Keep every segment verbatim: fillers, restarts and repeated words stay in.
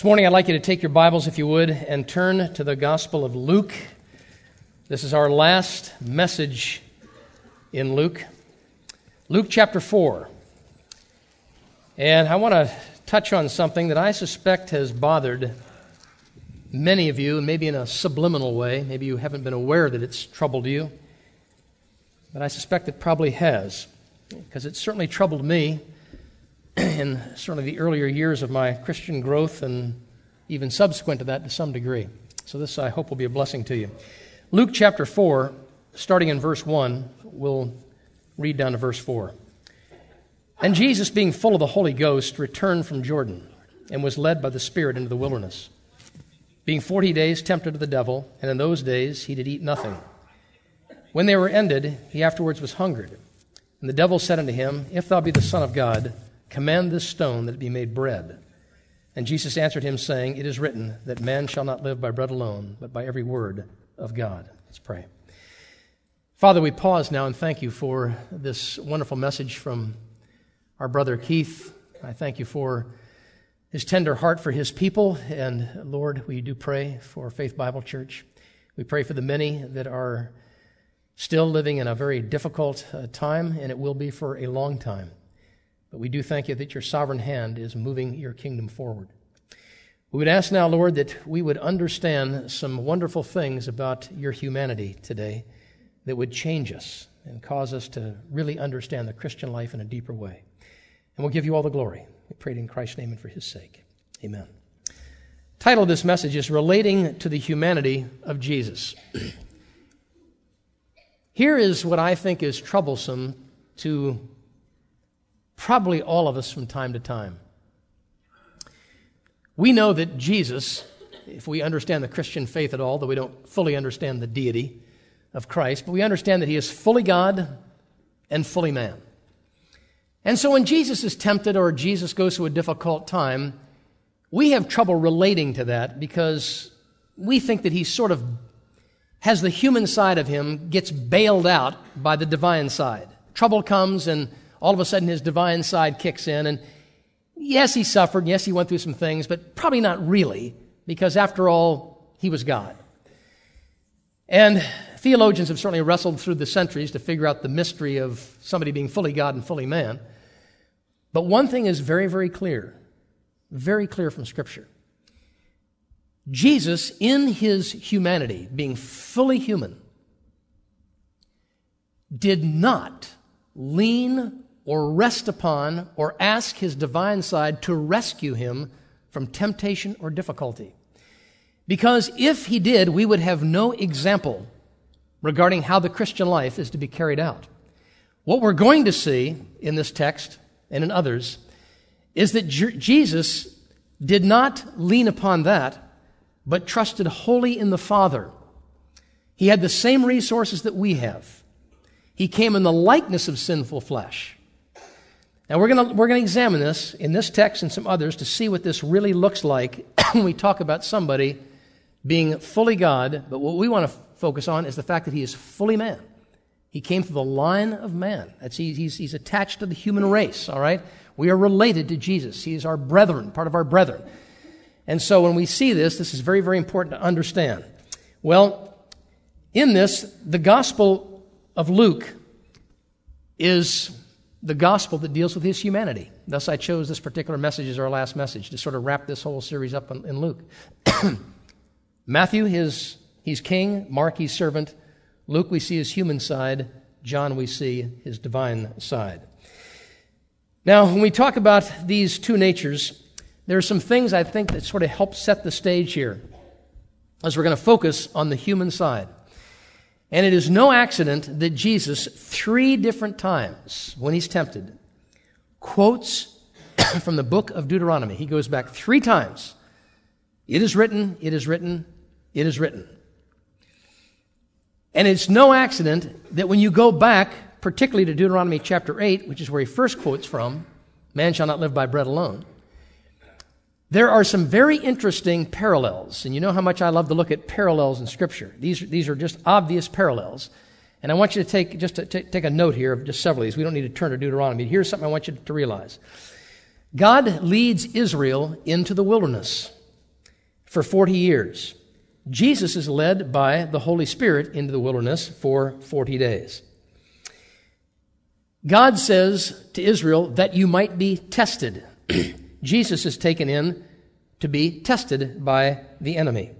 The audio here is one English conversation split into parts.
This morning I'd like you to take your Bibles, if you would, and turn to the Gospel of Luke. This is our last message in Luke. Luke chapter four. And I want to touch on something that I suspect has bothered many of you, maybe in a subliminal way. Maybe you haven't been aware that it's troubled you. But I suspect it probably has, because it certainly troubled me in certainly the earlier years of my Christian growth and even subsequent to that to some degree. So this, I hope, will be a blessing to you. Luke chapter four, starting in verse one, we'll read down to verse four. And Jesus, being full of the Holy Ghost, returned from Jordan and was led by the Spirit into the wilderness, being forty days tempted of the devil, and in those days he did eat nothing. When they were ended, he afterwards was hungered. And the devil said unto him, If thou be the Son of God, command this stone that it be made bread. And Jesus answered him, saying, It is written that man shall not live by bread alone, but by every word of God. Let's pray. Father, we pause now and thank you for this wonderful message from our brother Keith. I thank you for his tender heart for his people. And Lord, we do pray for Faith Bible Church. We pray for the many that are still living in a very difficult uh, time, and it will be for a long time. But we do thank you that your sovereign hand is moving your kingdom forward. We would ask now, Lord, that we would understand some wonderful things about your humanity today that would change us and cause us to really understand the Christian life in a deeper way. And we'll give you all the glory. We pray it in Christ's name and for his sake. Amen. The title of this message is Relating to the Humanity of Jesus. Here is what I think is troublesome to probably all of us from time to time. We know that Jesus, if we understand the Christian faith at all, though we don't fully understand the deity of Christ, but we understand that he is fully God and fully man. And so when Jesus is tempted or Jesus goes through a difficult time, we have trouble relating to that because we think that he sort of has the human side of him, gets bailed out by the divine side. Trouble comes and all of a sudden his divine side kicks in, and yes, he suffered, yes, he went through some things, but probably not really, because after all, he was God. And theologians have certainly wrestled through the centuries to figure out the mystery of somebody being fully God and fully man. But one thing is very, very clear, very clear from Scripture. Jesus, in his humanity, being fully human, did not lean or rest upon or ask his divine side to rescue him from temptation or difficulty. Because if he did, we would have no example regarding how the Christian life is to be carried out. What we're going to see in this text and in others is that J- Jesus did not lean upon that, but trusted wholly in the Father. He had the same resources that we have. He came in the likeness of sinful flesh. Now, we're going to we're going to examine this in this text and some others to see what this really looks like when we talk about somebody being fully God. But what we want to f- focus on is the fact that he is fully man. He came through the line of man. That's he, he's, he's attached to the human race, all right? We are related to Jesus. He is our brethren, part of our brethren. And so when we see this, this is very, very important to understand. Well, in this, the Gospel of Luke is the gospel that deals with his humanity. Thus, I chose this particular message as our last message to sort of wrap this whole series up in, in Luke. Matthew, his, he's king. Mark, he's servant. Luke, we see his human side. John, we see his divine side. Now, when we talk about these two natures, there are some things I think that sort of help set the stage here as we're going to focus on the human side. And it is no accident that Jesus, three different times when he's tempted, quotes from the book of Deuteronomy. He goes back three times. It is written, it is written, it is written. And it's no accident that when you go back, particularly to Deuteronomy chapter eight, which is where he first quotes from, man shall not live by bread alone, there are some very interesting parallels, and you know how much I love to look at parallels in Scripture. These, these are just obvious parallels, and I want you to take just to t- take a note here of just several of these. We don't need to turn to Deuteronomy. Here's something I want you to realize. God leads Israel into the wilderness. for forty years. Jesus is led by the Holy Spirit into the wilderness for forty days. God says to Israel that you might be tested. Jesus is taken in to be tested by the enemy.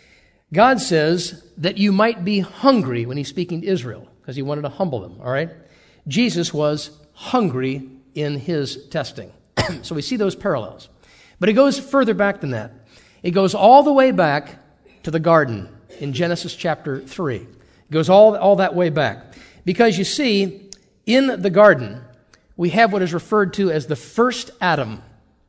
God says that you might be hungry when he's speaking to Israel, because he wanted to humble them, all right? Jesus was hungry in his testing. So we see those parallels. But it goes further back than that. It goes all the way back to the garden in Genesis chapter three. It goes all, all that way back. Because you see, in the garden, we have what is referred to as the first Adam.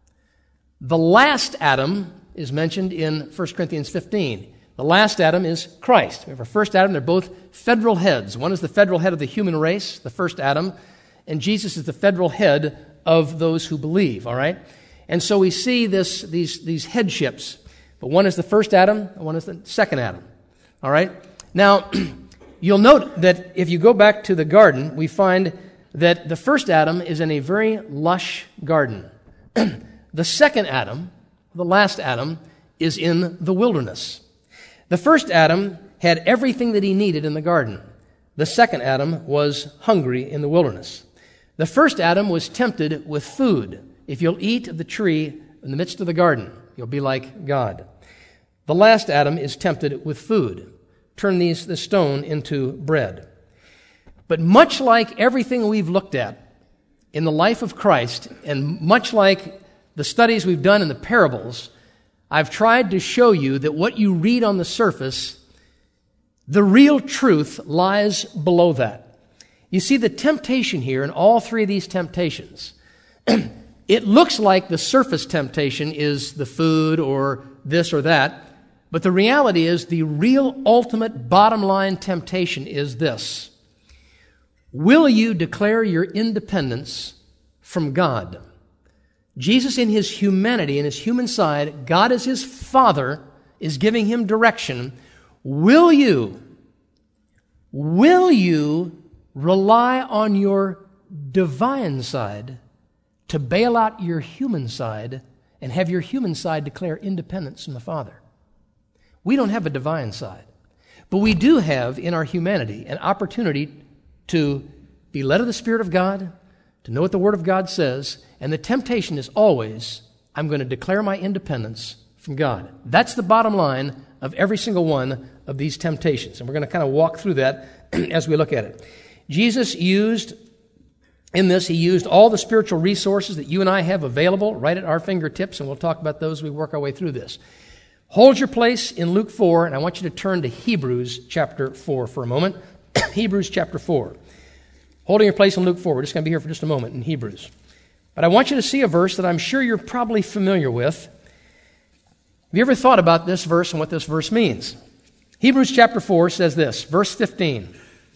The last Adam is mentioned in First Corinthians fifteen. The last Adam is Christ. We have our first Adam. They're both federal heads. One is the federal head of the human race, the first Adam, and Jesus is the federal head of those who believe, all right? And so we see this these these headships. But one is the first Adam, and one is the second Adam, all right? Now, you'll note that if you go back to the garden, we find that the first Adam is in a very lush garden. The second Adam, the last Adam, is in the wilderness. The first Adam had everything that he needed in the garden. The second Adam was hungry in the wilderness. The first Adam was tempted with food. If you'll eat of the tree in the midst of the garden, you'll be like God. The last Adam is tempted with food. Turn these, the stone into bread. But much like everything we've looked at in the life of Christ, and much like the studies we've done in the parables, I've tried to show you that what you read on the surface, the real truth lies below that. You see, the temptation here in all three of these temptations, it looks like the surface temptation is the food or this or that, but the reality is the real ultimate bottom line temptation is this. Will you declare your independence from God? Jesus in his humanity, in his human side, God as his Father is giving him direction. Will you, will you rely on your divine side to bail out your human side and have your human side declare independence from the Father? We don't have a divine side, but we do have in our humanity an opportunity to be led of the Spirit of God, to know what the Word of God says, and the temptation is always, I'm going to declare my independence from God. That's the bottom line of every single one of these temptations, and we're going to kind of walk through that as we look at it. Jesus used, in this, he used all the spiritual resources that you and I have available right at our fingertips, and we'll talk about those as we work our way through this. Hold your place in Luke four, and I want you to turn to Hebrews chapter four for a moment. Hebrews chapter four. Holding your place in Luke four. We're just going to be here for just a moment in Hebrews. But I want you to see a verse that I'm sure you're probably familiar with. Have you ever thought about this verse and what this verse means? Hebrews chapter four says this, verse fifteen.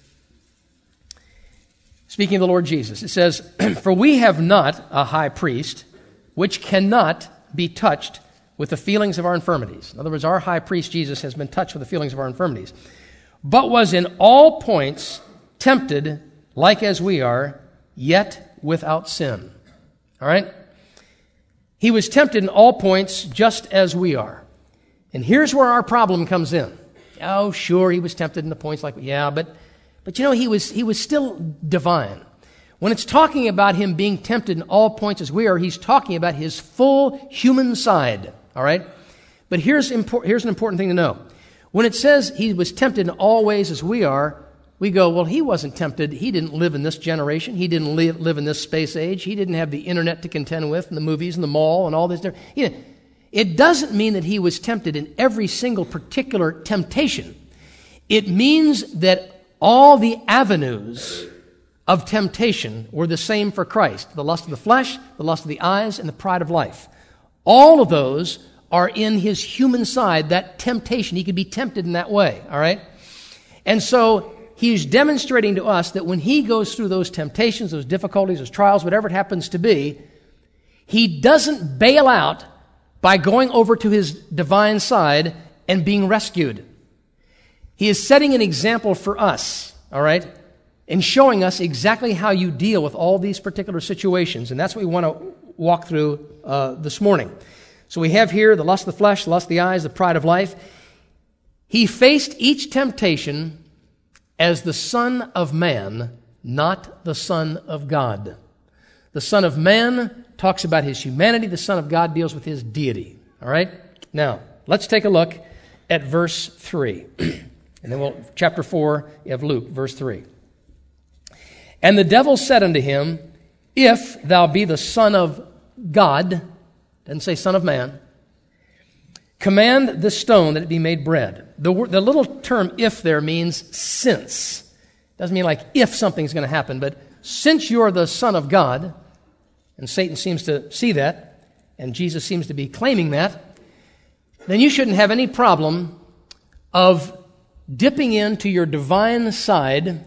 Speaking of the Lord Jesus, it says, For we have not a high priest which cannot be touched with the feelings of our infirmities. In other words, our high priest Jesus has been touched with the feelings of our infirmities, but was in all points tempted like as we are, yet without sin. All right? He was tempted in all points just as we are. And here's where our problem comes in. Oh, sure, he was tempted in the points like, yeah, but but you know, he was he was still divine. When it's talking about him being tempted in all points as we are, he's talking about his full human side. All right? But here's impor- here's an important thing to know. When it says he was tempted in all ways as we are, we go, well, he wasn't tempted. He didn't live in this generation. He didn't live, live in this space age. He didn't have the internet to contend with and the movies and the mall and all this. You know, it doesn't mean that he was tempted in every single particular temptation. It means that all the avenues of temptation were the same for Christ. The lust of the flesh, the lust of the eyes, and the pride of life. All of those are in his human side, that temptation. He could be tempted in that way, all right? And so he's demonstrating to us that when he goes through those temptations, those difficulties, those trials, whatever it happens to be, he doesn't bail out by going over to his divine side and being rescued. He is setting an example for us, all right, and showing us exactly how you deal with all these particular situations. And that's what we want to walk through uh, this morning. So we have here the lust of the flesh, the lust of the eyes, the pride of life. He faced each temptation as the Son of Man, not the Son of God. The Son of Man talks about his humanity. The Son of God deals with his deity. All right? Now, let's take a look at verse three. And then we'll, chapter four of Luke, verse three. And the devil said unto him, If thou be the Son of God, doesn't say Son of Man, command this stone that it be made bread. The, the little term if there means since. Doesn't mean like if something's going to happen, but since you're the Son of God, and Satan seems to see that, and Jesus seems to be claiming that, then you shouldn't have any problem of dipping into your divine side,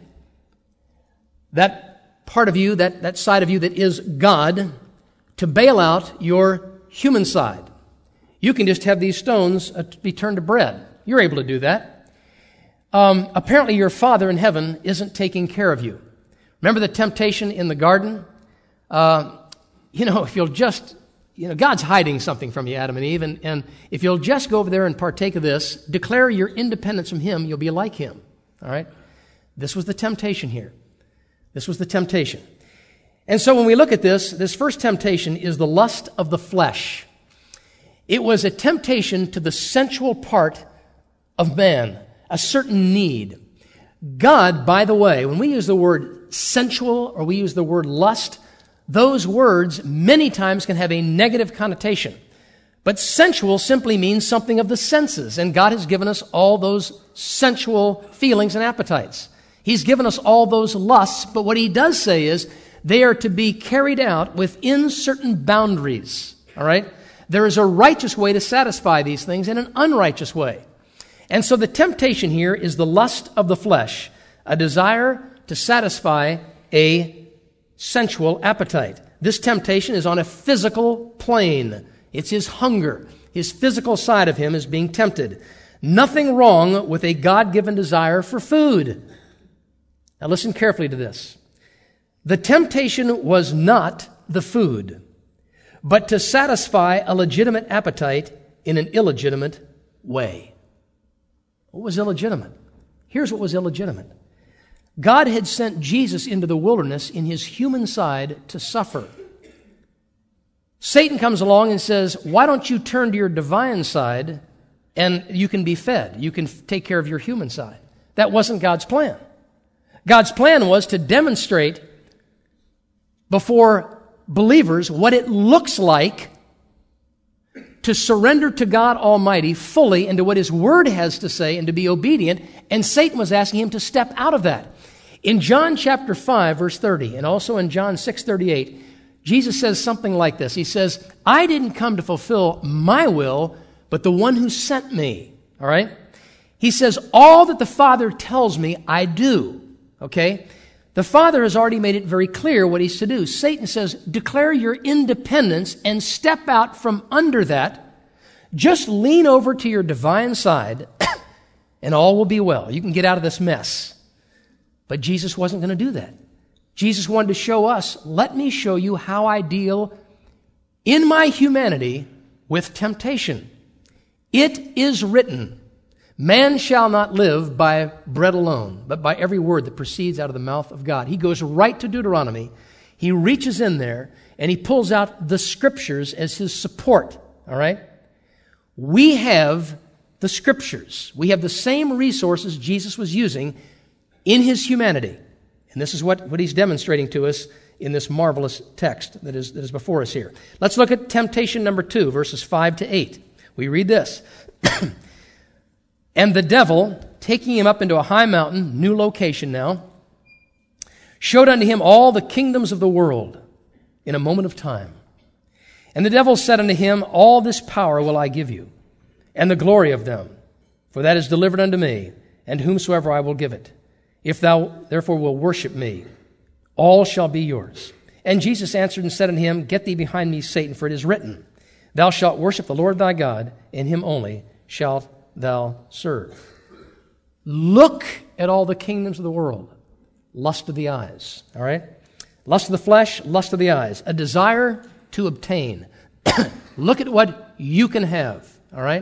that part of you, that, that side of you that is God, to bail out your human side. You can just have these stones be turned to bread. You're able to do that. Um, apparently your Father in heaven isn't taking care of you. Remember the temptation in the garden? Uh, you know, if you'll just, you know, God's hiding something from you, Adam and Eve, and, and if you'll just go over there and partake of this, declare your independence from Him, you'll be like Him. All right? This was the temptation here. This was the temptation. And so when we look at this, this first temptation is the lust of the flesh. It was a temptation to the sensual part of man, a certain need. God, by the way, when we use the word sensual or we use the word lust, those words many times can have a negative connotation. But sensual simply means something of the senses, and God has given us all those sensual feelings and appetites. He's given us all those lusts, but what He does say is they are to be carried out within certain boundaries, all right? There is a righteous way to satisfy these things and an unrighteous way. And so the temptation here is the lust of the flesh, a desire to satisfy a sensual appetite. This temptation is on a physical plane. It's his hunger. His physical side of him is being tempted. Nothing wrong with a God-given desire for food. Now listen carefully to this. The temptation was not the food, but to satisfy a legitimate appetite in an illegitimate way. What was illegitimate? Here's what was illegitimate. God had sent Jesus into the wilderness in His human side to suffer. Satan comes along and says, why don't you turn to your divine side and you can be fed. You can f- take care of your human side. That wasn't God's plan. God's plan was to demonstrate before believers what it looks like to surrender to God Almighty fully and to what His Word has to say and to be obedient, and Satan was asking him to step out of that. In John chapter five, verse thirty, and also in John six thirty-eight, Jesus says something like this. He says, I didn't come to fulfill my will, but the one who sent me. All right? He says, all that the Father tells me, I do. Okay? The Father has already made it very clear what He's to do. Satan says, declare your independence and step out from under that. Just lean over to your divine side and all will be well. You can get out of this mess. But Jesus wasn't going to do that. Jesus wanted to show us, let me show you how I deal in my humanity with temptation. It is written, man shall not live by bread alone, but by every word that proceeds out of the mouth of God. He goes right to Deuteronomy. He reaches in there and he pulls out the Scriptures as his support. All right? We have the Scriptures. We have the same resources Jesus was using in His humanity. And this is what, what He's demonstrating to us in this marvelous text that is, that is before us here. Let's look at temptation number two, verses five to eight. We read this. And the devil, taking him up into a high mountain, new location now, showed unto him all the kingdoms of the world in a moment of time. And the devil said unto him, all this power will I give you, and the glory of them, for that is delivered unto me, and whomsoever I will give it. If thou therefore will worship me, all shall be yours. And Jesus answered and said unto him, get thee behind me, Satan, for it is written, thou shalt worship the Lord thy God, and Him only shalt thou serve. Look at all the kingdoms of the world. Lust of the eyes, all right? Lust of the flesh, lust of the eyes. A desire to obtain. Look at what you can have. All right?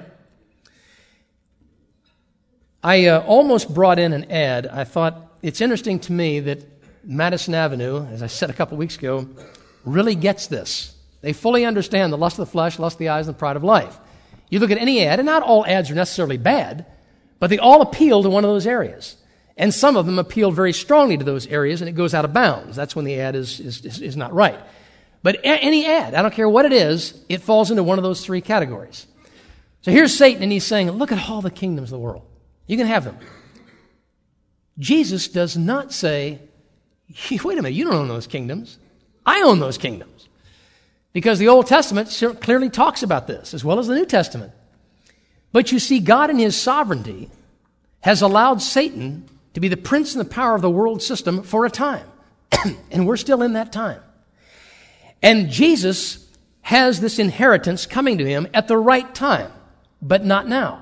I uh, almost brought in an ad. I thought it's interesting to me that Madison Avenue, as I said a couple weeks ago, really gets this. They fully understand the lust of the flesh, lust of the eyes, and the pride of life. You look at any ad, and not all ads are necessarily bad, but they all appeal to one of those areas. And some of them appeal very strongly to those areas, and it goes out of bounds. That's when the ad is, is, is, is not right. But a- any ad, I don't care what it is, it falls into one of those three categories. So here's Satan, and he's saying, look at all the kingdoms of the world. You can have them. Jesus does not say, wait a minute, you don't own those kingdoms. I own those kingdoms. Because the Old Testament clearly talks about this, as well as the New Testament. But you see, God in His sovereignty has allowed Satan to be the prince and the power of the world system for a time. And we're still in that time. And Jesus has this inheritance coming to Him at the right time, but not now.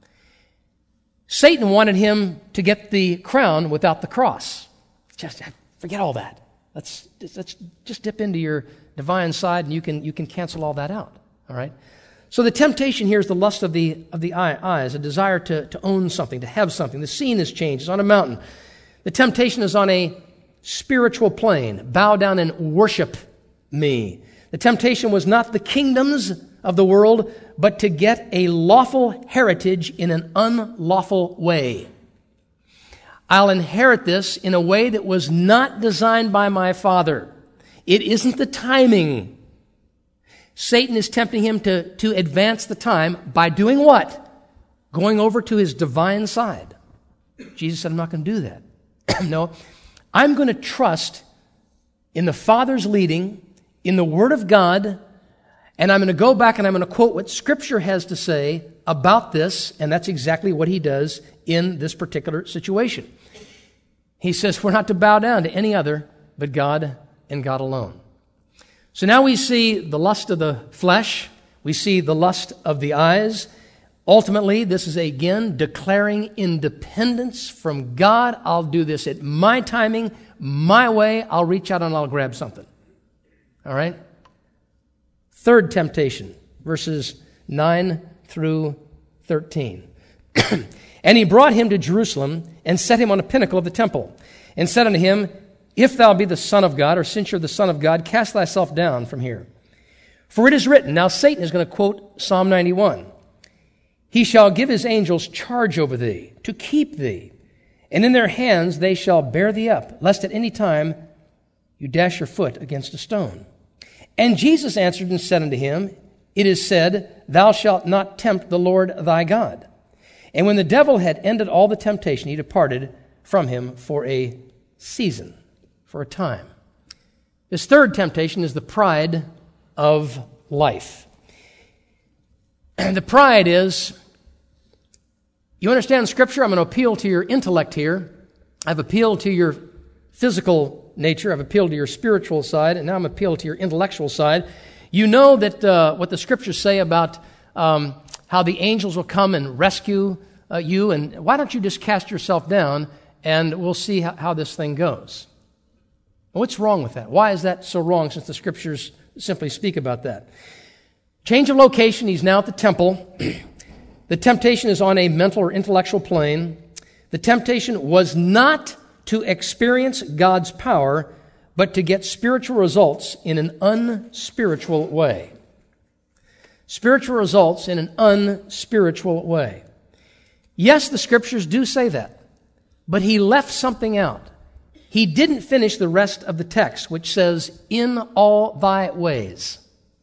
Satan wanted Him to get the crown without the cross. Just forget all that. Let's, let's just dip into your divine side, and you can you can cancel all that out. All right. So the temptation here is the lust of the of the eyes, a desire to, to own something, to have something. The scene has changed. It's on a mountain. The temptation is on a spiritual plane. Bow down and worship me. The temptation was not the kingdoms of the world, but to get a lawful heritage in an unlawful way. I'll inherit this in a way that was not designed by my Father. It isn't the timing. Satan is tempting him to, to advance the time by doing what? Going over to his divine side. Jesus said, I'm not going to do that. No, I'm going to trust in the Father's leading, in the Word of God, and I'm going to go back and I'm going to quote what Scripture has to say about this, and that's exactly what he does in this particular situation. He says we're not to bow down to any other but God and God alone. So now we see the lust of the flesh, we see the lust of the eyes. Ultimately, this is again declaring independence from God. I'll do this at my timing, my way. I'll reach out and I'll grab something. All right? Third temptation, verses nine through thirteen. And he brought him to Jerusalem and set him on a pinnacle of the temple and said unto him, if thou be the Son of God, or since you're the Son of God, cast thyself down from here. For it is written, now Satan is going to quote Psalm ninety-one, he shall give his angels charge over thee, to keep thee, and in their hands they shall bear thee up, lest at any time you dash your foot against a stone. And Jesus answered and said unto him, it is said, thou shalt not tempt the Lord thy God. And when the devil had ended all the temptation, he departed from him for a season, for a time. This third temptation is the pride of life. And the pride is, you understand Scripture? I'm going to appeal to your intellect here. I've appealed to your physical nature. I've appealed to your spiritual side, and now I'm appealed to your intellectual side. You know that uh, what the Scriptures say about um, how the angels will come and rescue uh, you, and why don't you just cast yourself down, and we'll see how, how this thing goes. What's wrong with that? Why is that so wrong, since the Scriptures simply speak about that? Change of location, he's now at the temple. The temptation is on a mental or intellectual plane. The temptation was not to experience God's power, but to get spiritual results in an unspiritual way. Spiritual results in an unspiritual way. Yes, the Scriptures do say that, but he left something out. He didn't finish the rest of the text, which says, in all thy ways.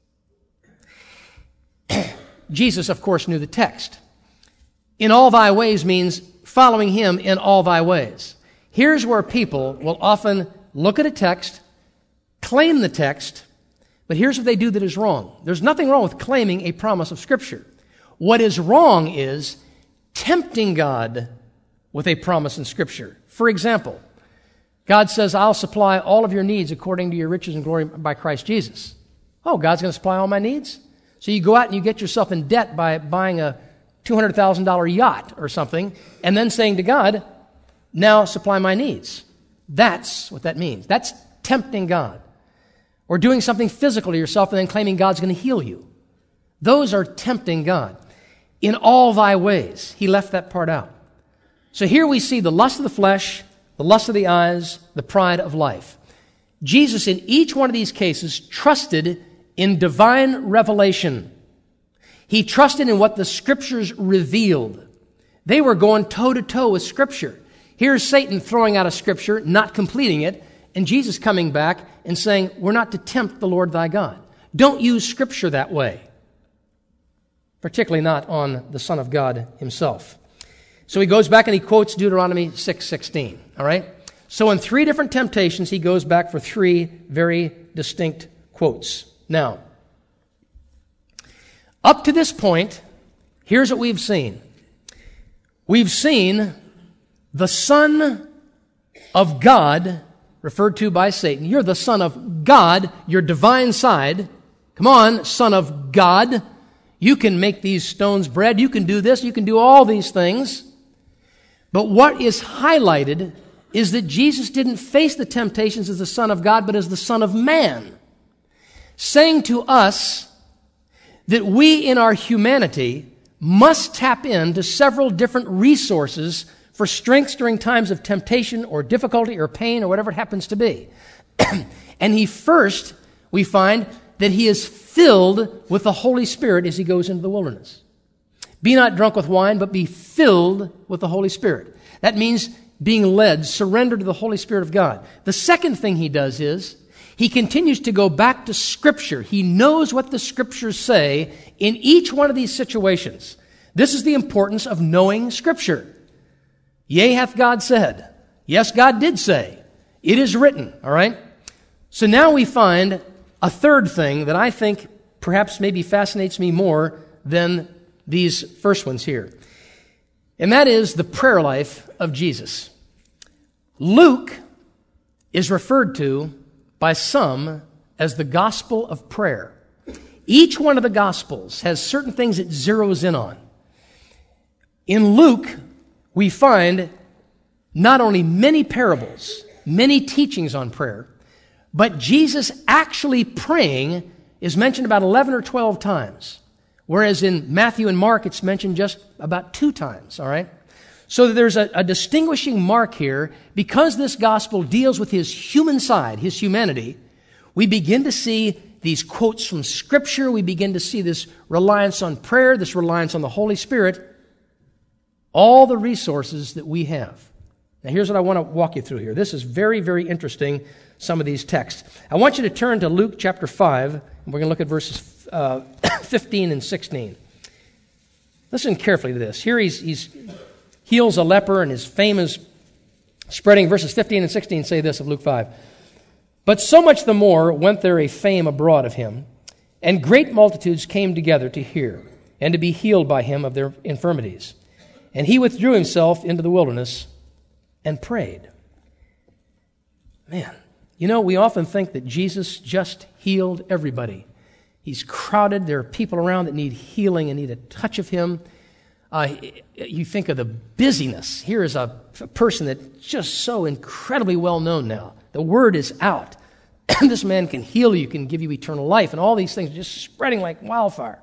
Jesus, of course, knew the text. In all thy ways means following him in all thy ways. Here's where people will often look at a text, claim the text, but here's what they do that is wrong. There's nothing wrong with claiming a promise of Scripture. What is wrong is tempting God with a promise in Scripture. For example, God says, I'll supply all of your needs according to your riches and glory by Christ Jesus. Oh, God's going to supply all my needs? So you go out and you get yourself in debt by buying a two hundred thousand dollars yacht or something, and then saying to God, now supply my needs. That's what that means. That's tempting God. Or doing something physical to yourself and then claiming God's going to heal you. Those are tempting God. In all thy ways. He left that part out. So here we see the lust of the flesh, the lust of the eyes, the pride of life. Jesus, in each one of these cases, trusted in divine revelation. He trusted in what the Scriptures revealed. They were going toe-to-toe with Scripture. Here's Satan throwing out a Scripture, not completing it, and Jesus coming back and saying, we're not to tempt the Lord thy God. Don't use Scripture that way. Particularly not on the Son of God himself. So he goes back and he quotes Deuteronomy six sixteen. All right? So in three different temptations, he goes back for three very distinct quotes. Now, up to this point, here's what we've seen. We've seen the Son of God, referred to by Satan. You're the Son of God, your divine side. Come on, Son of God. You can make these stones bread. You can do this. You can do all these things. But what is highlighted is that Jesus didn't face the temptations as the Son of God, but as the Son of Man, saying to us that we in our humanity must tap into several different resources for strength during times of temptation or difficulty or pain or whatever it happens to be. And he first, we find that he is filled with the Holy Spirit as he goes into the wilderness. Be not drunk with wine, but be filled with the Holy Spirit. That means being led, surrender to the Holy Spirit of God. The second thing he does is he continues to go back to Scripture. He knows what the Scriptures say in each one of these situations. This is the importance of knowing Scripture. Yea, hath God said. Yes, God did say. It is written, all right? So now we find a third thing that I think perhaps maybe fascinates me more than these first ones here. And that is the prayer life of Jesus. Luke is referred to by some as the gospel of prayer. Each one of the gospels has certain things it zeroes in on. In Luke, we find not only many parables, many teachings on prayer, but Jesus actually praying is mentioned about eleven or twelve times. Whereas in Matthew and Mark, it's mentioned just about two times, all right? So there's a, a distinguishing mark here. Because this gospel deals with his human side, his humanity, we begin to see these quotes from Scripture. We begin to see this reliance on prayer, this reliance on the Holy Spirit, all the resources that we have. Now here's what I want to walk you through here. This is very, very interesting, some of these texts. I want you to turn to Luke chapter five, and we're going to look at verses uh, fifteen and sixteen. Listen carefully to this. Here he's, he's heals a leper, and his fame is spreading. Verses fifteen and sixteen say this of Luke five. But so much the more went there a fame abroad of him, and great multitudes came together to hear, and to be healed by him of their infirmities. And he withdrew himself into the wilderness and prayed. Man, you know, we often think that Jesus just healed everybody. He's crowded. There are people around that need healing and need a touch of him. Uh, you think of the busyness. Here is a, a person that's just so incredibly well known now. The word is out. This man can heal you, can give you eternal life, and all these things are just spreading like wildfire.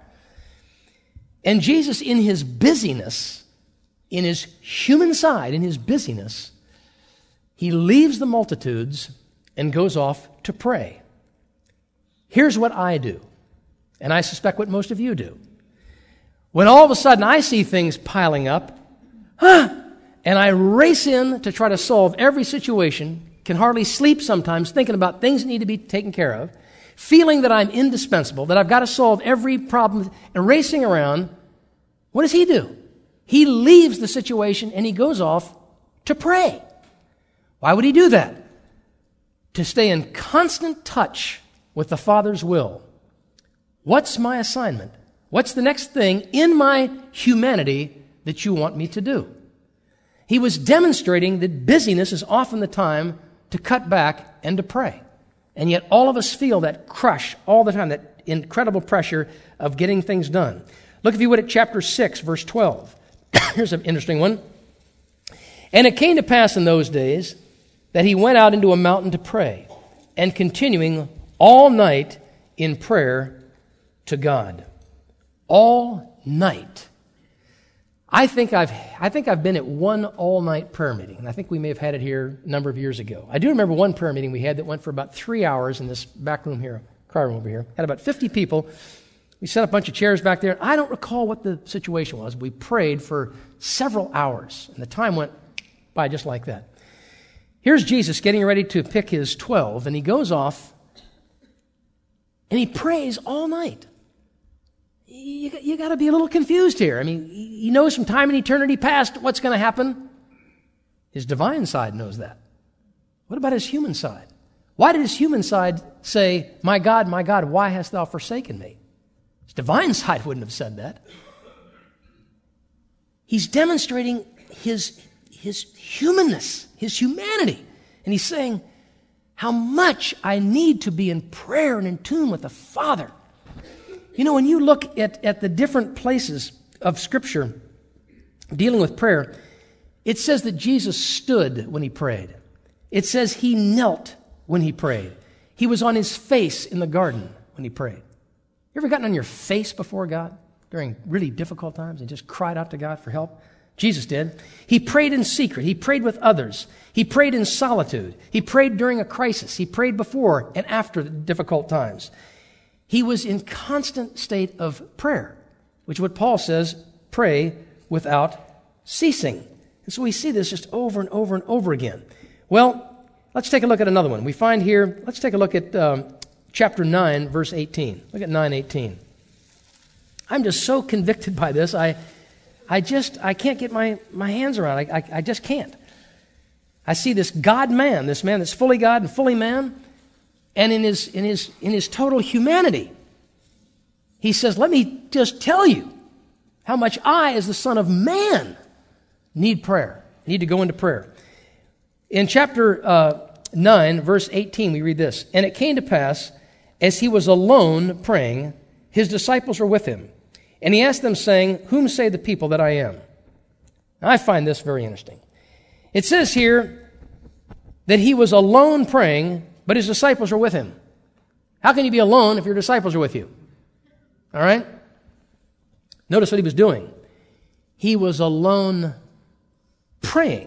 And Jesus, in his busyness, in his human side, in his busyness, he leaves the multitudes and goes off to pray. Here's what I do, and I suspect what most of you do. When all of a sudden I see things piling up, huh, and I race in to try to solve every situation, can hardly sleep sometimes thinking about things that need to be taken care of, feeling that I'm indispensable, that I've got to solve every problem, and racing around, what does he do? He leaves the situation and he goes off to pray. Why would he do that? To stay in constant touch with the Father's will. What's my assignment? What's the next thing in my humanity that you want me to do? He was demonstrating that busyness is often the time to cut back and to pray. And yet all of us feel that crush all the time, that incredible pressure of getting things done. Look, if you would, at chapter six, verse twelve. Here's an interesting one. And it came to pass in those days that he went out into a mountain to pray, and continuing all night in prayer to God. all night. I think I've I think I've been at one all-night prayer meeting, and I think we may have had it here a number of years ago. I do remember one prayer meeting we had that went for about three hours in this back room here, car room over here. Had about fifty people. We set up a bunch of chairs back there. I don't recall what the situation was. We prayed for several hours, and the time went by just like that. Here's Jesus getting ready to pick his twelve, and he goes off, and he prays all night. You, you got to be a little confused here. I mean, he knows from time and eternity past what's going to happen. His divine side knows that. What about his human side? Why did his human side say, "My God, my God, why hast thou forsaken me"? His divine side wouldn't have said that. He's demonstrating his, his humanness, his humanity. And he's saying how much I need to be in prayer and in tune with the Father. You know, when you look at, at the different places of Scripture dealing with prayer, it says that Jesus stood when he prayed. It says he knelt when he prayed. He was on his face in the garden when he prayed. You ever gotten on your face before God during really difficult times and just cried out to God for help? Jesus did. He prayed in secret. He prayed with others. He prayed in solitude. He prayed during a crisis. He prayed before and after difficult times. He was in constant state of prayer, which is what Paul says, pray without ceasing. And so we see this just over and over and over again. Well, let's take a look at another one. We find here, let's take a look at um, chapter nine, verse eighteen. Look at nine eighteen. I'm just so convicted by this. I I just, I can't get my, my hands around it. I, I, I just can't. I see this God-man, this man that's fully God and fully man, and in his, in his, in his total humanity, he says, let me just tell you how much I, as the Son of Man, need prayer, need to go into prayer. In chapter uh, nine, verse eighteen, we read this, "And it came to pass, as he was alone praying, his disciples were with him. And he asked them, saying, Whom say the people that I am?" Now, I find this very interesting. It says here that he was alone praying, but his disciples were with him. How can you be alone if your disciples are with you? All right? Notice what he was doing. He was alone praying.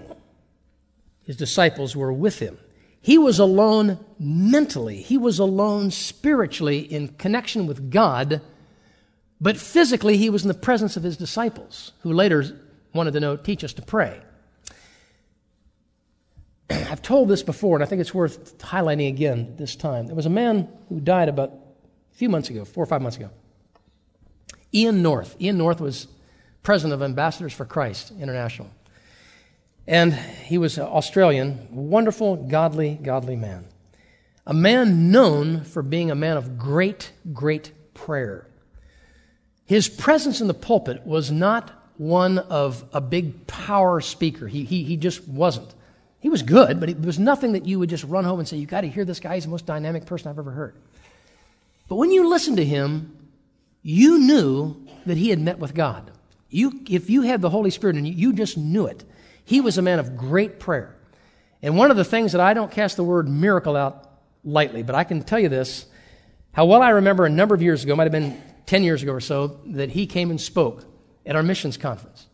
His disciples were with him. He was alone mentally. He was alone spiritually in connection with God, but physically he was in the presence of his disciples, who later wanted to know, teach us to pray. I've told this before, and I think it's worth highlighting again this time. There was a man who died about a few months ago, four or five months ago. Ian North. Ian North was president of Ambassadors for Christ International. And he was Australian, wonderful, godly, godly man. A man known for being a man of great, great prayer. His presence in the pulpit was not one of a big power speaker. He, he, he just wasn't. He was good, but it was nothing that you would just run home and say, you got to hear this guy. He's the most dynamic person I've ever heard. But when you listened to him, you knew that he had met with God. You, if you had the Holy Spirit in you, you just knew it. He was a man of great prayer. And one of the things that I don't cast the word miracle out lightly, but I can tell you this, how well I remember a number of years ago, might have been ten years ago or so, that he came and spoke at our missions conference.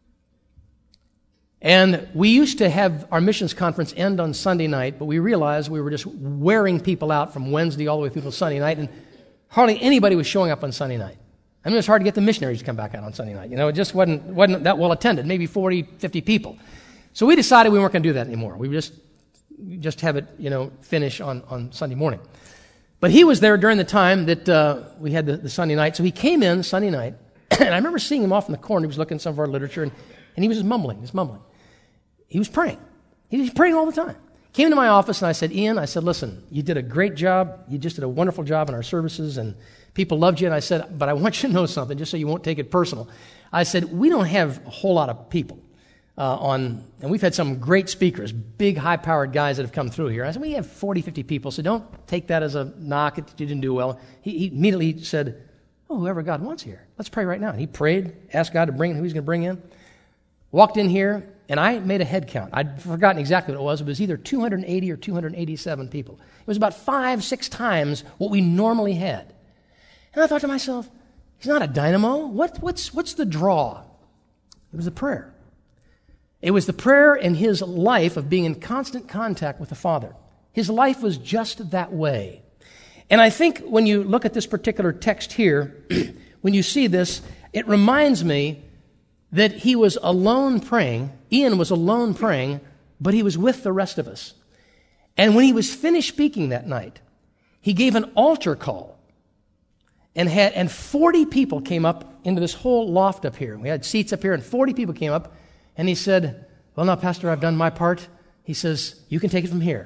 And we used to have our missions conference end on Sunday night, but we realized we were just wearing people out from Wednesday all the way through to Sunday night, and hardly anybody was showing up on Sunday night. I mean, it was hard to get the missionaries to come back out on Sunday night. You know, it just wasn't, wasn't that well attended, maybe forty, fifty people. So we decided we weren't going to do that anymore. We would just, just have it, you know, finish on, on Sunday morning. But he was there during the time that uh, we had the, the Sunday night. So he came in Sunday night, and I remember seeing him off in the corner. He was looking at some of our literature, and, and he was just mumbling, just mumbling. He was praying. He was praying all the time. Came into my office, and I said, Ian, I said, listen, you did a great job. You just did a wonderful job in our services, and people loved you. And I said, but I want you to know something, just so you won't take it personal. I said, we don't have a whole lot of people uh, on, and we've had some great speakers, big, high-powered guys that have come through here. I said, we have forty, fifty people, so don't take that as a knock that you didn't do well. He, he immediately said, oh, whoever God wants here, let's pray right now. And he prayed, asked God to bring in who he's going to bring in. Walked in here, and I made a head count. I'd forgotten exactly what it was. It was either two hundred eighty or two hundred eighty-seven people. It was about five, six times what we normally had. And I thought to myself, He's not a dynamo. What, what's, what's the draw? It was the prayer. It was the prayer in his life of being in constant contact with the Father. His life was just that way. And I think when you look at this particular text here, when you see this, it reminds me that he was alone praying. Ian was alone praying, but he was with the rest of us. And when he was finished speaking that night, he gave an altar call. And had and forty people came up into this whole loft up here. We had seats up here, and forty people came up. And he said, well, now, Pastor, I've done my part. He says, you can take it from here.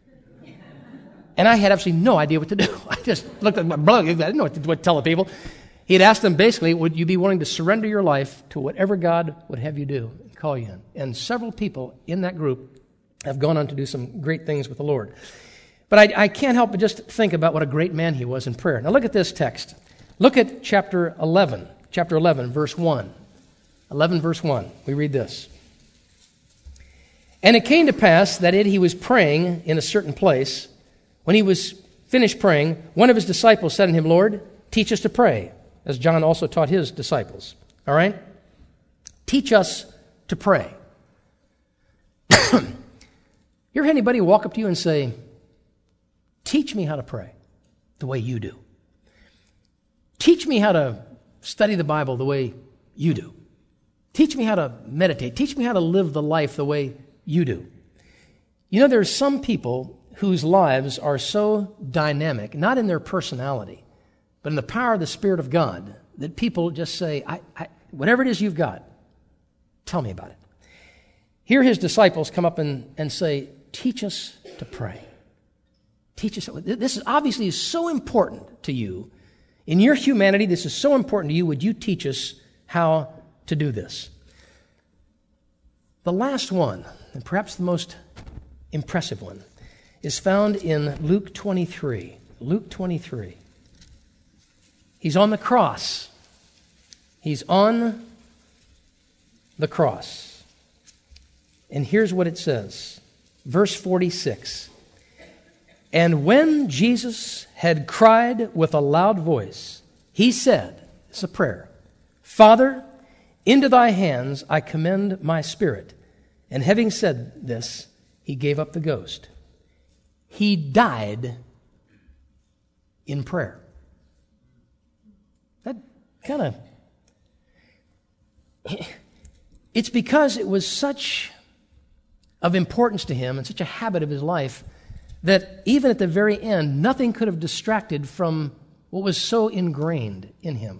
And I had absolutely no idea what to do. I just looked at my brother. I didn't know what to, what to tell the people. He had asked them basically, would you be willing to surrender your life to whatever God would have you do and call you in? And several people in that group have gone on to do some great things with the Lord. But I, I can't help but just think about what a great man he was in prayer. Now look at this text. Look at chapter eleven. Chapter eleven, verse one. eleven, verse one. We read this. And it came to pass that it, he was praying in a certain place. When he was finished praying, one of his disciples said unto him, Lord, teach us to pray, as John also taught his disciples. All right? Teach us to pray. You ever had anybody walk up to you and say, teach me how to pray the way you do? Teach me how to study the Bible the way you do. Teach me how to meditate. Teach me how to live the life the way you do. You know, there are some people whose lives are so dynamic, not in their personality, but in the power of the Spirit of God, that people just say, I, I, whatever it is you've got, tell me about it. Here his disciples come up and, and say, teach us to pray. Teach us. This is obviously is so important to you. In your humanity, this is so important to you. Would you teach us how to do this? The last one, and perhaps the most impressive one, is found in Luke twenty-three. Luke twenty-three. He's on the cross. He's on the cross. And here's what it says. Verse forty-six. And when Jesus had cried with a loud voice, he said, it's a prayer, Father, into thy hands I commend my spirit. And having said this, he gave up the ghost. He died in prayer. That kind of... It's because it was such of importance to him and such a habit of his life that even at the very end, nothing could have distracted from what was so ingrained in him.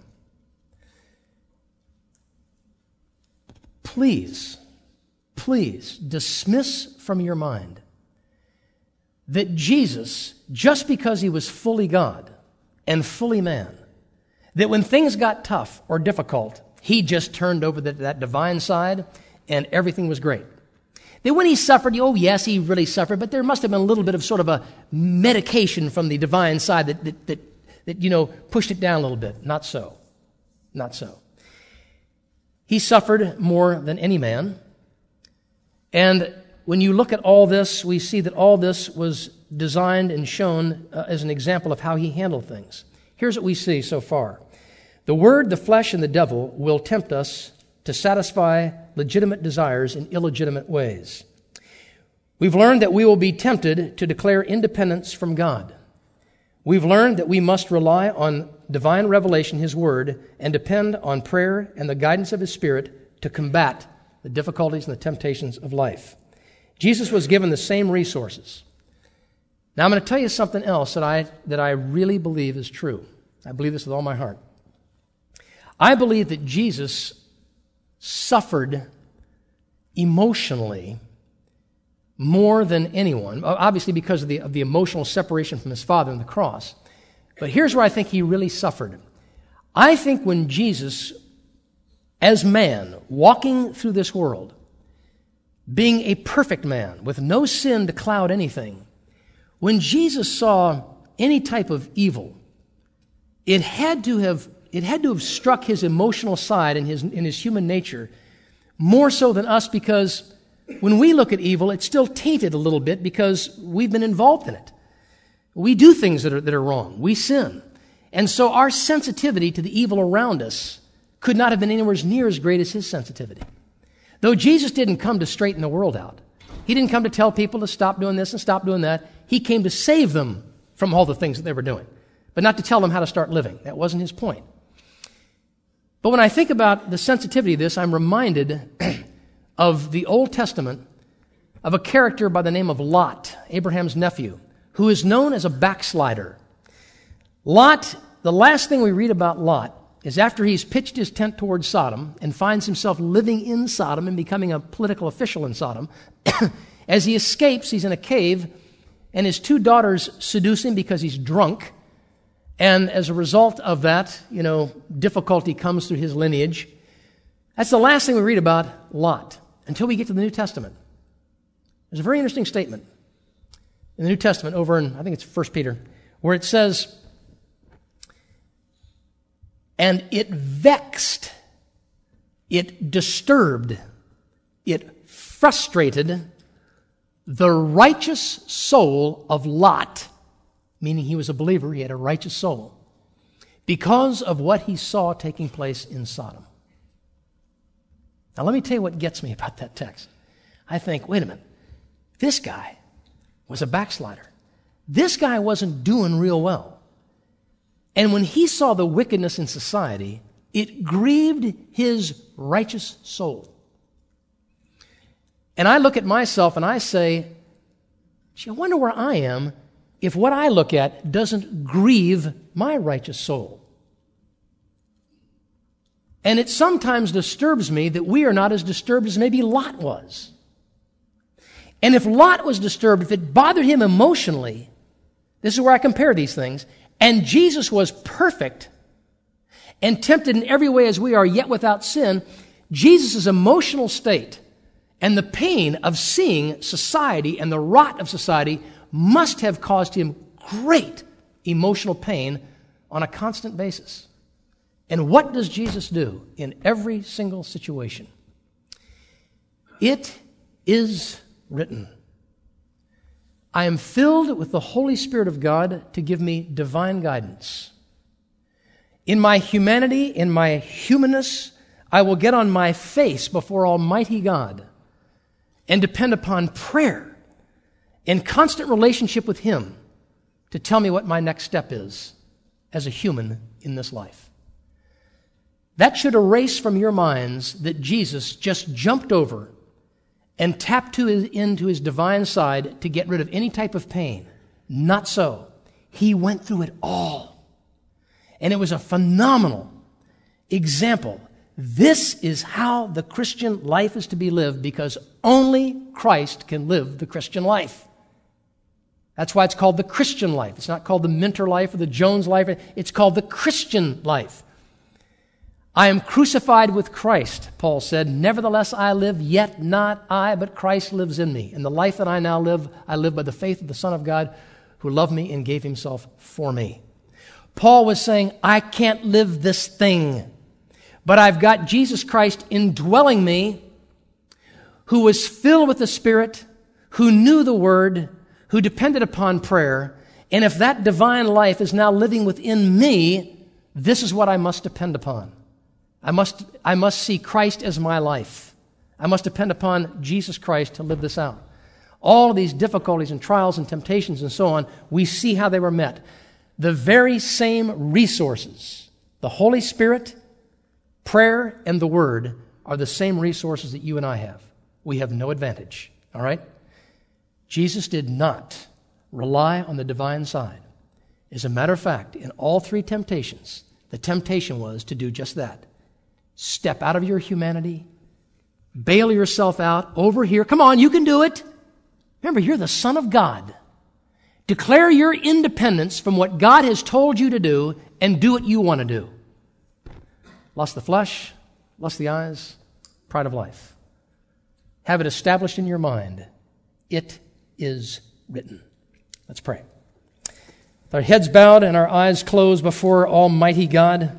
Please, please dismiss from your mind that Jesus, just because he was fully God and fully man, that when things got tough or difficult, he just turned over the, that divine side and everything was great. That when he suffered, oh yes, he really suffered, but there must have been a little bit of sort of a medication from the divine side that, that, that, that you know, pushed it down a little bit. Not so. Not so. He suffered more than any man. And when you look at all this, we see that all this was designed and shown uh, as an example of how he handled things. Here's what we see so far. The Word, the flesh, and the devil will tempt us to satisfy legitimate desires in illegitimate ways. We've learned that we will be tempted to declare independence from God. We've learned that we must rely on divine revelation, His Word, and depend on prayer and the guidance of His Spirit to combat the difficulties and the temptations of life. Jesus was given the same resources. Now I'm going to tell you something else that I, that I really believe is true. I believe this with all my heart. I believe that Jesus suffered emotionally more than anyone, obviously because of the, of the emotional separation from his Father on the cross. But here's where I think he really suffered. I think when Jesus, as man, walking through this world, being a perfect man with no sin to cloud anything, when Jesus saw any type of evil, it had to have it had to have struck his emotional side and his in his human nature more so than us, because when we look at evil, it's still tainted a little bit because we've been involved in it. We do things that are that are wrong. We sin. And so our sensitivity to the evil around us could not have been anywhere near as great as his sensitivity. Though Jesus didn't come to straighten the world out. He didn't come to tell people to stop doing this and stop doing that. He came to save them from all the things that they were doing, but not to tell them how to start living. That wasn't his point. But when I think about the sensitivity of this, I'm reminded of the Old Testament, of a character by the name of Lot, Abraham's nephew, who is known as a backslider. Lot, the last thing we read about Lot is after he's pitched his tent towards Sodom and finds himself living in Sodom and becoming a political official in Sodom. As he escapes, he's in a cave, and his two daughters seduce him because he's drunk. And as a result of that, you know, difficulty comes through his lineage. That's the last thing we read about Lot until we get to the New Testament. There's a very interesting statement in the New Testament over in, I think it's First Peter, where it says, and it vexed, it disturbed, it frustrated the righteous soul of Lot, meaning he was a believer, he had a righteous soul, because of what he saw taking place in Sodom. Now let me tell you what gets me about that text. I think, wait a minute, this guy was a backslider. This guy wasn't doing real well. And when he saw the wickedness in society, it grieved his righteous soul. And I look at myself and I say, gee, I wonder where I am if what I look at doesn't grieve my righteous soul. And it sometimes disturbs me that we are not as disturbed as maybe Lot was. And if Lot was disturbed, if it bothered him emotionally, this is where I compare these things, and Jesus was perfect and tempted in every way as we are, yet without sin, Jesus' emotional state and the pain of seeing society and the rot of society must have caused him great emotional pain on a constant basis. And what does Jesus do in every single situation? It is written, I am filled with the Holy Spirit of God to give me divine guidance. In my humanity, in my humanness, I will get on my face before Almighty God and depend upon prayer and constant relationship with Him to tell me what my next step is as a human in this life. That should erase from your minds that Jesus just jumped over and tapped to his, into his divine side to get rid of any type of pain. Not so. He went through it all. And it was a phenomenal example. This is how the Christian life is to be lived, because only Christ can live the Christian life. That's why it's called the Christian life. It's not called the Minter life or the Jones life. It's called the Christian life. I am crucified with Christ, Paul said. Nevertheless, I live, yet not I, but Christ lives in me. And the life that I now live, I live by the faith of the Son of God who loved me and gave himself for me. Paul was saying, I can't live this thing, but I've got Jesus Christ indwelling me, who was filled with the Spirit, who knew the Word, who depended upon prayer. And if that divine life is now living within me, this is what I must depend upon. I must, I must see Christ as my life. I must depend upon Jesus Christ to live this out. All of these difficulties and trials and temptations and so on, we see how they were met. The very same resources, the Holy Spirit, prayer, and the Word, are the same resources that you and I have. We have no advantage, all right? Jesus did not rely on the divine side. As a matter of fact, in all three temptations, the temptation was to do just that. Step out of your humanity, bail yourself out over here. Come on, you can do it. Remember, you're the Son of God. Declare your independence from what God has told you to do and do what you want to do. Lust of the flesh, lust of the eyes, pride of life. Have it established in your mind. It is written. Let's pray. With our heads bowed and our eyes closed before Almighty God,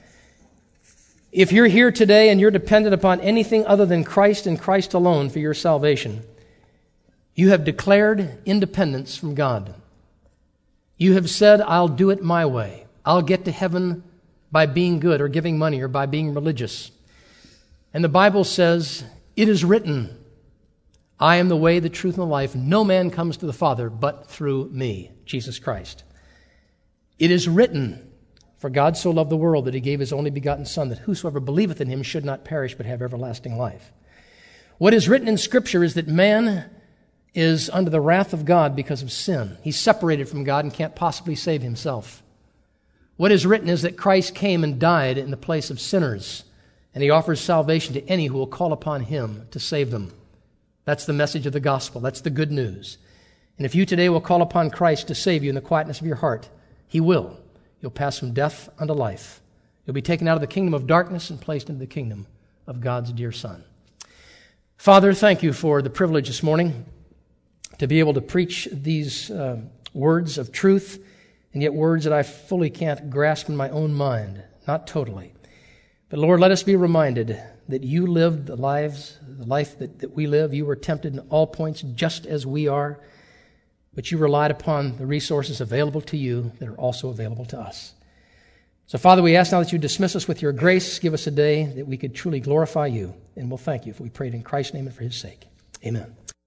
if you're here today and you're dependent upon anything other than Christ and Christ alone for your salvation, you have declared independence from God. You have said, I'll do it my way. I'll get to heaven by being good or giving money or by being religious. And the Bible says, it is written, I am the way, the truth, and the life. No man comes to the Father but through me, Jesus Christ. It is written, for God so loved the world that he gave his only begotten Son, that whosoever believeth in him should not perish but have everlasting life. What is written in Scripture is that man is under the wrath of God because of sin. He's separated from God and can't possibly save himself. What is written is that Christ came and died in the place of sinners, and he offers salvation to any who will call upon him to save them. That's the message of the gospel. That's the good news. And if you today will call upon Christ to save you in the quietness of your heart, he will. You'll pass from death unto life. You'll be taken out of the kingdom of darkness and placed into the kingdom of God's dear Son. Father, thank you for the privilege this morning to be able to preach these uh, words of truth, and yet words that I fully can't grasp in my own mind, not totally. But Lord, let us be reminded that you lived the lives, the life that, that we live. You were tempted in all points just as we are, but you relied upon the resources available to you that are also available to us. So Father, we ask now that you dismiss us with your grace. Give us a day that we could truly glorify you, and we'll thank you if we prayed in Christ's name and for his sake. Amen.